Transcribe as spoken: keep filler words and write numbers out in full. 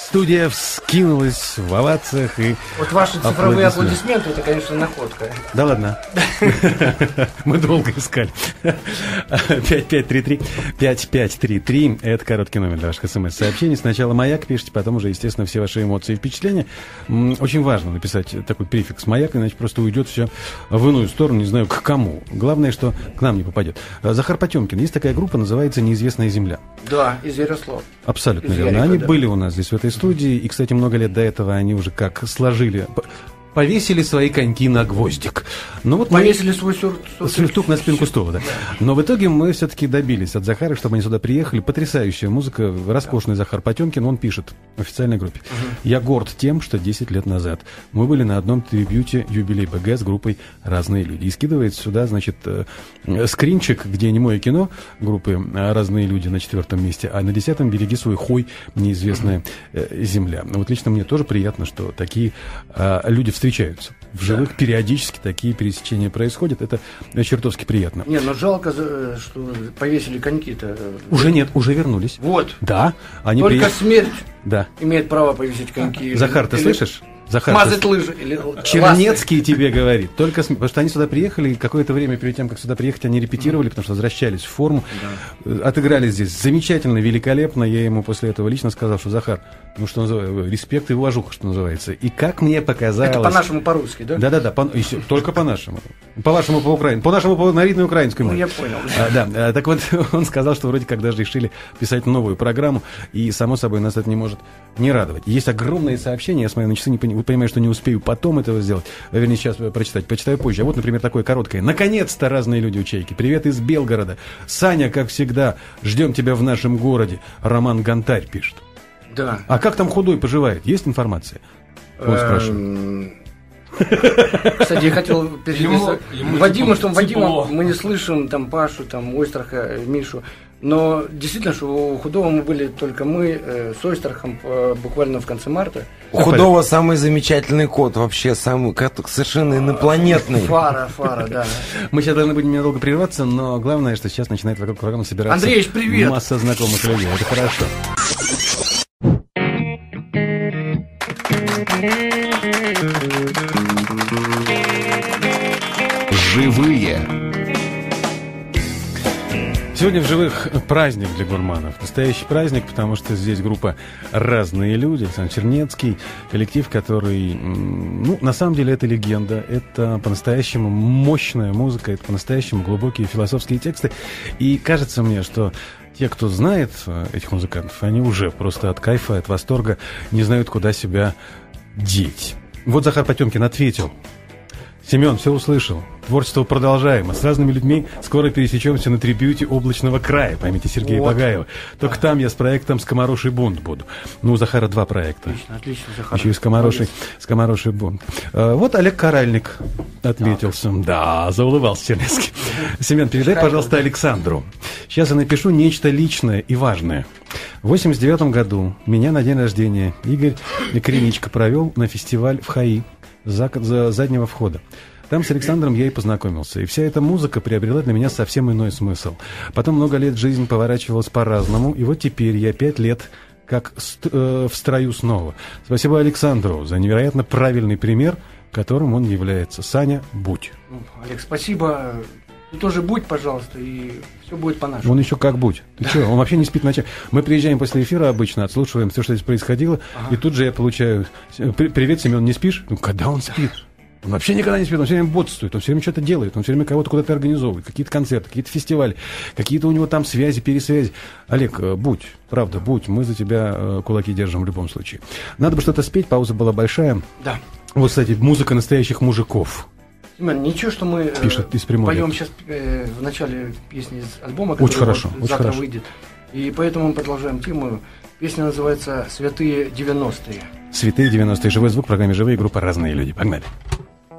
Студия вскинулась в овациях и... Вот ваши цифровые аплодисменты, это, конечно, находка. Да ладно. Мы долго искали. пять пять три три пять пять три три. Это короткий номер для ваших смс-сообщений. Сначала «Маяк» пишите, потом уже, естественно, все ваши эмоции и впечатления. Очень важно написать такой префикс «Маяк», иначе просто уйдет все в иную сторону, не знаю, к кому. Главное, что к нам не попадет. Захар Потемкин. Есть такая группа, называется «Неизвестная земля». Да, из Ярослава. Абсолютно верно. Они были у нас здесь в этой студии, и, кстати, много лет до этого они уже как сложили... Повесили свои коньки на гвоздик. Ну, вот Повесили мы... свой сюр... сюртук на спинку стула, да. Но в итоге мы все-таки добились от Захара, чтобы они сюда приехали. Потрясающая музыка, роскошный Захар Потемкин. Он пишет в официальной группе. Uh-huh. «Я горд тем, что десять лет назад мы были на одном трибьюте юбилей БГ с группой «Разные люди». И скидывает сюда, значит, скринчик, где немое кино группы «Разные люди» на четвертом месте, а на десятом «Береги свой хой, неизвестная uh-huh. земля». Вот лично мне тоже приятно, что такие а, люди встречаются. В живых да. периодически такие пересечения происходят. Это чертовски приятно. Не, но жалко, что повесили коньки-то. Уже нет, уже вернулись. Вот. Да. Они Только приех... смерть да. имеет право повесить коньки. Захар, ты или... слышишь? Захар, мазать лыжи или Чернецкий ласты. Тебе говорит. Только см... Потому что они сюда приехали, и какое-то время перед тем, как сюда приехать, они репетировали, mm-hmm. потому что возвращались в форму. Да. Отыграли здесь замечательно, великолепно. Я ему после этого лично сказал, что Захар, ну что называется, респект и уважуха, что называется. И как мне показалось... Это по-нашему, по-русски, да? Да-да-да, по... только по-нашему. По-вашему, по-украински. По-нашему, по на ритной украинской мове. Ну, я понял. А, да, а, так вот, он сказал, что вроде как даже решили писать новую программу, и, само собой, нас это не может не радовать. Есть огромные сообщения, я смотрю на часы, не понимаю, понимаю, что не успею потом этого сделать, вернее, сейчас прочитать, почитаю позже. А вот, например, такое короткое. Наконец-то «Разные люди» у Чайки. Привет из Белгорода. Саня, как всегда, ждем тебя в нашем городе. Роман Гонтарь пишет. Да. А как там худой поживает? Есть информация? Он спрашивает. Кстати, я хотел переписать Вадиму, что Вадима мы не слышим, там Пашу, там Ойстраха, Мишу. Но действительно, что у Худого мы были только мы э, с Ойстрахом э, буквально в конце марта. У Худого самый замечательный кот, вообще самый совершенно инопланетный. Фара, фара, да. Мы сейчас должны будем ненадолго прерваться, но главное, что сейчас начинает вокруг программы собираться Андреевич, привет! Масса знакомых людей. Это хорошо. Живые. Сегодня в живых праздник для гурманов. Настоящий праздник, потому что здесь группа «Разные люди». Александр Чернецкий, коллектив, который, ну, на самом деле, это легенда. Это по-настоящему мощная музыка, это по-настоящему глубокие философские тексты. И кажется мне, что те, кто знает этих музыкантов, они уже просто от кайфа, от восторга не знают, куда себя деть. Вот Захар Потемкин ответил. Семен, все услышал. Творчество продолжаемо. С разными людьми скоро пересечемся на трибьюте «Облачного края». Поймите Сергея вот. Багаева. Только да. там я с проектом «Скомороший бунт» буду. Ну, у Захара два проекта. Отлично, отлично, Захар. Еще и «Скомороший, Скомороший бунт». А, вот Олег Каральник отметился. Так. Да, заулыбался Чернецкий. Семен, передай, пожалуйста, Александру. Сейчас я напишу нечто личное и важное. В восемьдесят девятом году меня на день рождения Игорь Криничко провел на фестиваль в ХАИ за, за заднего входа. Там с Александром я и познакомился. И вся эта музыка приобрела для меня совсем иной смысл. Потом много лет жизнь поворачивалась по-разному. И вот теперь я пять лет как э, в строю снова. Спасибо Александру за невероятно правильный пример, которым он является. Саня, будь. Олег, спасибо. Ты тоже будь, пожалуйста, и все будет по-нашему. Он еще как будь. Ты что, он вообще не спит ночами. Мы приезжаем после эфира обычно, отслушиваем все, что здесь происходило, ага. и тут же я получаю: привет, Семен, не спишь? Ну, когда он спит? Он вообще никогда не спит, он все время бодрствует, он все время что-то делает, он все время кого-то куда-то организовывает, какие-то концерты, какие-то фестивали, какие-то у него там связи, пересвязи. Олег, будь, правда, будь, мы за тебя кулаки держим в любом случае. Надо бы что-то спеть, пауза была большая. Да. Вот, кстати, музыка настоящих мужиков. Семен, ничего, что мы Пишет из поем сейчас э, в начале песни из альбома, который очень хорошо, вот очень завтра хорошо. выйдет. И поэтому мы продолжаем тему. Песня называется «Святые девяностые». «Святые девяностые». Живой звук в программе «Живые», группа «Разные люди». Погнали.